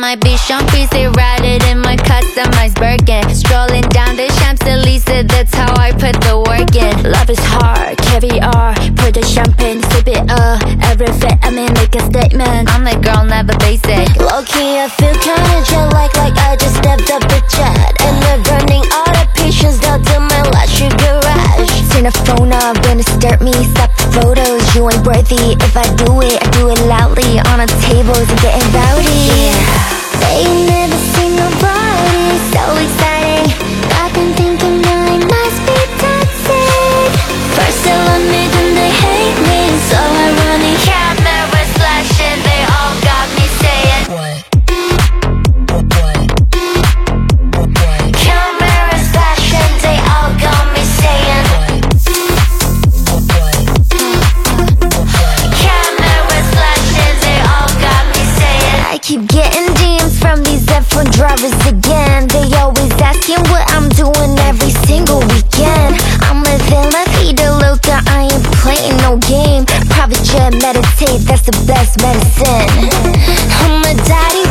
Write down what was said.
my beach on They ride it in my customized Birkin. Strolling down the Champs-Elysees, that's how I put the work in. Love is hard, caviar, pour the champagne, sip it up. Every fit, I mean, make a statement. I'm the girl, never basic. Low-key, I feel kinda jet like I just stepped up the jet. And they're burning all the patience down to my last garage. Turn the phone off, gonna start me, stop the photos. You ain't worthy, if I do it loudly. On the tables and getting rowdy. They never seen nobody so exciting. I've been thinking I must be toxic. First they love me, then they hate me. So ironic. Cameras flashing, they all got me saying What? Cameras flashing, they all got me saying Cameras flashing, they all got me saying I keep getting DMs from these F1 drivers again. They always asking what I'm doing every single weekend. I'm living la vida loca, I ain't playing no game. Private jet, meditate, that's the best medicine. I'm a daddy